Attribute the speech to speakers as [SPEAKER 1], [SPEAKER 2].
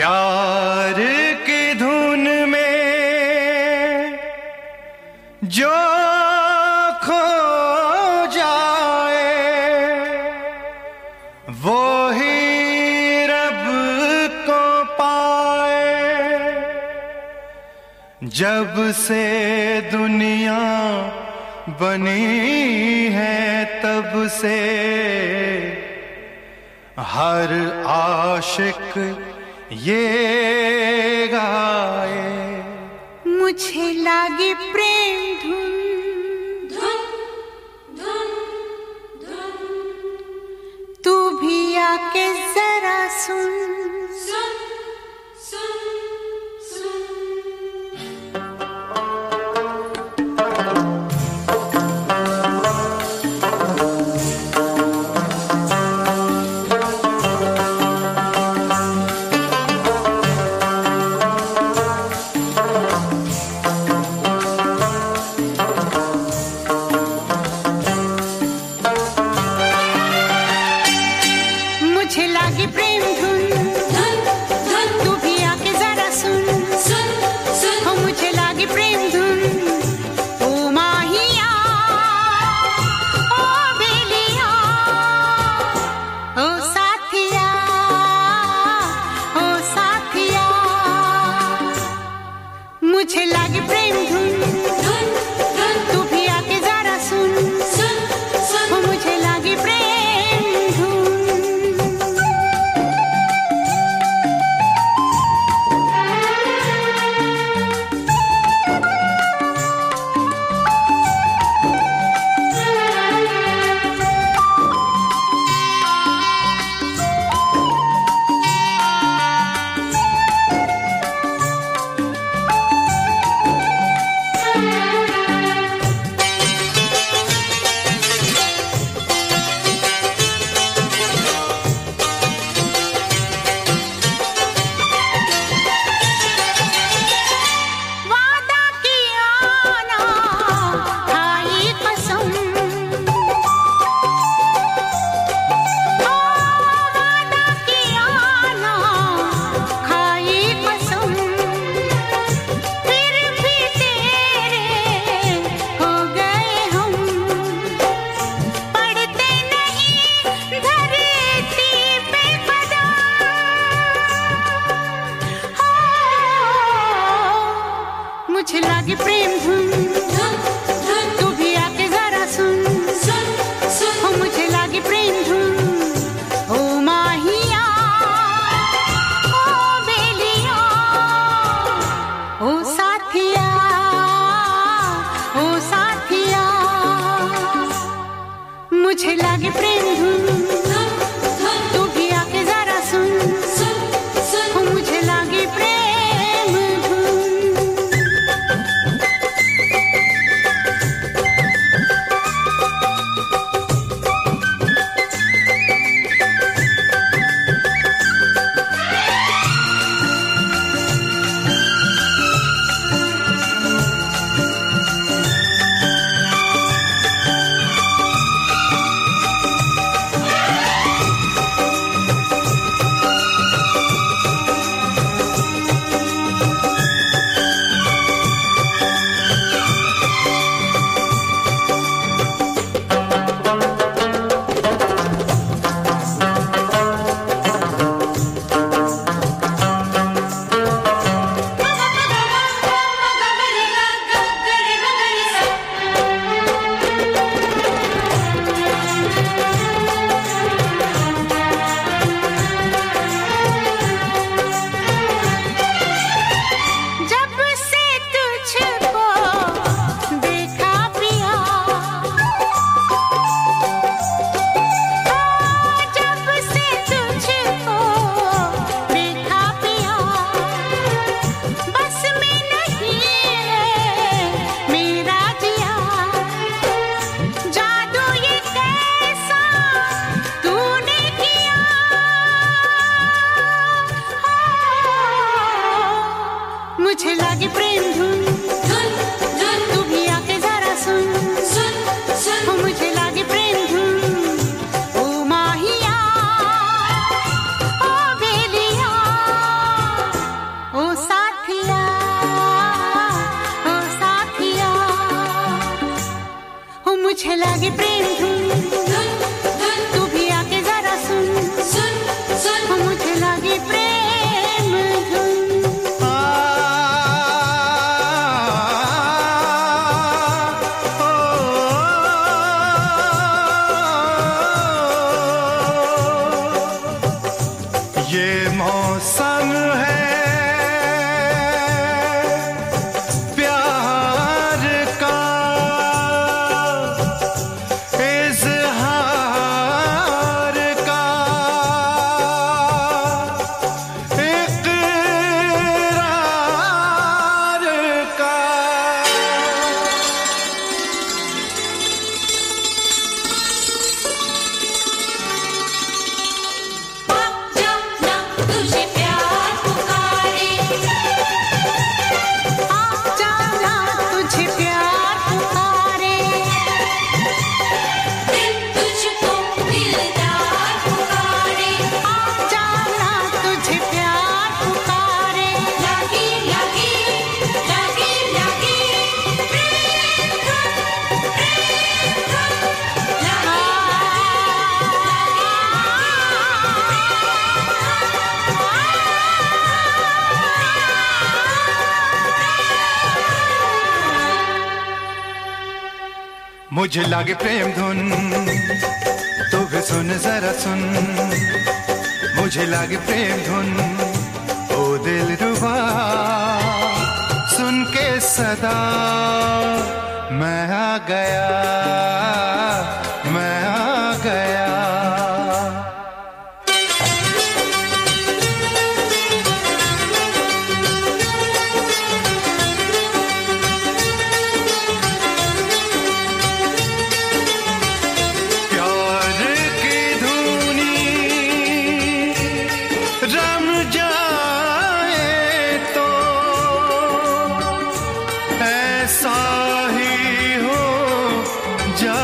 [SPEAKER 1] प्यार की धुन में जो खो जाए वो ही रब को पाए। जब से दुनिया बनी है तब से हर आशिक ये गाए,
[SPEAKER 2] मुझे लागी प्रेम धुन धुन धुन धुन, तू भी आके जरा सुन सुन सुन सुन। मुझे लागी प्रेम धुन धुन धुन, तू भी आके जरा सुन सुन सुन। हो मुझे लागी प्रेम धुन, ओ माहिया ओ बेलिया ओ साथिया ओ साथिया। मुझे लागी प्रेम धुन धुन धुन, तू भी आके जरा सुन सुन सुन। हो मुझे लागी प्रेम मुझे लागी प्रेम धुन धुन धुन, तू भी आके जरा सुन सुन सुन। हो मुझे लागी प्रेम धुन, ओ माहिया ओ बेलिया ओ साथिया ओ साथिया। मुझे लागी प्रेम धुन धुन धुन, तू भी आके जरा सुन सुन सुन। हो मुझे लागी प्रेम मुझे लागे प्रेम धुन, तू भी आके जरा सुन, मुझे लागे प्रेम धुन।
[SPEAKER 1] ये मौसम है मुझे लागे प्रेम धुन, तू भी सुन जरा सुन, मुझे लागे प्रेम धुन, ओ दिलरुबा सुन के सदा मैं आ गया, मैं आ गया। ऐसा ही हो जा